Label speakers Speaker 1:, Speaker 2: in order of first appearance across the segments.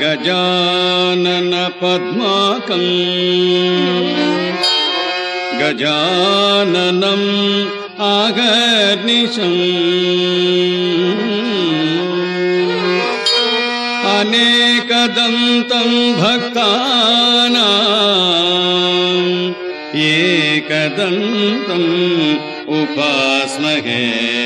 Speaker 1: ಗಜಾನನ ಪದ್ಮಾಕಂ ಗಜಾನನಂ ಆಗರ್ನಿಶಂ ಅನೇಕದಂತಂ ಭಕ್ತಾನಾಂ ಏಕದಂತಂ ಉಪಾಸ್ಮಹೇ.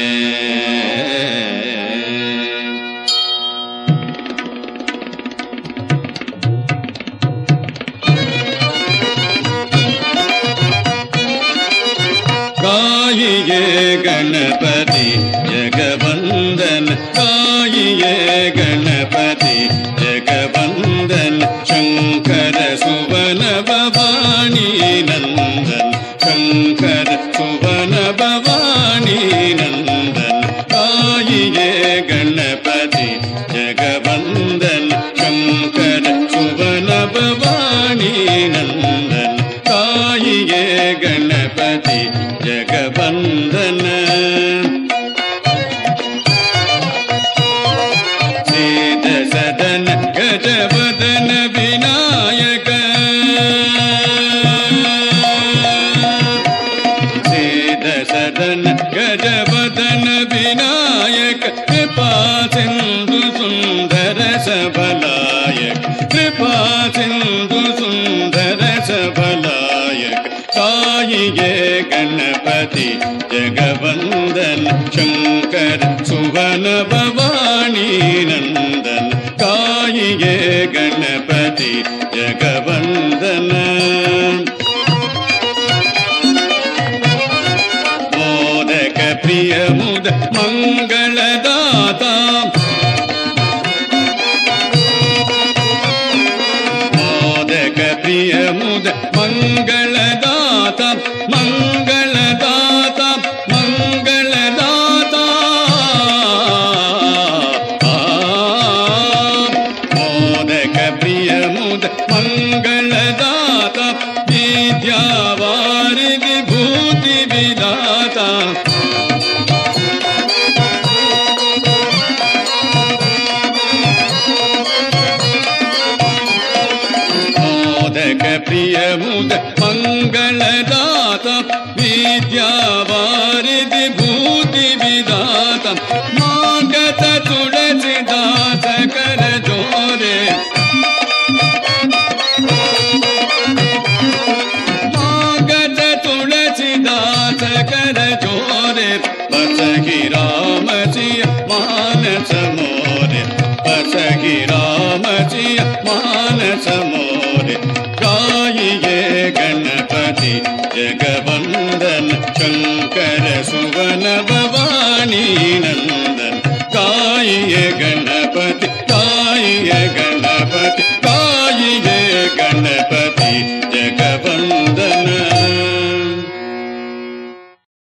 Speaker 1: ಕಾಯಿಯೇ ಗಣಪತಿ ಜಗವಂದನ ಕಾಯಿಯೇ ಗಣಪತಿ ಜಗವಂದನ ಶಂಕರ ಸುವನ ಭವಾನಿ ನಂದನ ಶಂಕರ ಸುವನ ಭವಾನಿ ನಂದನ ಕಾಯಿಯೇ ಗಣಪತಿ ಜಗವಂದನ ಶಂಕರ ಸುವನ ಭವಾನಿ ನಂದನ ಕಾಯಿಯೇ ಗಣಪತಿ ಜಗವಂದನ. ಸಿದ್ಧ ಸದನ ಗಜವದನ ವಿನಾಯಕ ಸಿದ್ಧ ಸದನ ಗಜವದನ ವಿನಾಯಕ ಕೃಪಾ ಸಿಂಧು ಸುಂದರ ಸಬಲಾಯಕ ಕೃಪಾ ಸಿಂಧು ಸುಂದರ ಸಬಲಾಯಕ ಕಾಯಿಯೇ ಗಣಪತಿ ಜಗವಂದನ ಶಂಕರ ಸುವನ ಭವಾನಿ ನಂದನ ಕಾಯಿಯೇ ಗಣಪತಿ ಜಗವಂದನ. ಮೋದಕ ಪ್ರಿಯ ಮುದ ಮಂಗಳದಾತ ಮೋದಕ ಪ್ರಿಯ ಮುದ ಮಂಗಳದಾತ ಮಂಗಳದಾತ ಮಂಗಳದಾತ ಮೋದಕ ಪ್ರಿಯ ಮುದ ಮಂಗಳದಾತ ವಿದ್ಯಾವಾರಿ ವಿಭೂತಿ ವಿಧಾತ ಮೋದಕ ಪ್ರಿಯ ಮುದ ಮಂಗಳದಾತ ವಿದ್ಯಾವಾರಿ ವಿಭೂತಿ ವಿಧಾತ ಮಾಗತ ತುಳಸಿದಾಸ ಕರ ಜೋರೆ ಮಾಗತ ತುಳಸಿದಾಸ ಕರ ಜೋರೆ ಬಸಗಿ ರಾಮಜಿಯ ಮಾನಸ ಮೋರೆ ಬಸಗಿ ರಾಮಜಿಯ ಮಾನಸ ಮೋರೆ ಕಾಯಿಯೇ ಗಣಪತಿ ಜಗವಂದನ ಶಂಕರ ಸುವನ ಭವಾನಿ ನಂದನ ಕಾಯಿಯೇ ಗಣ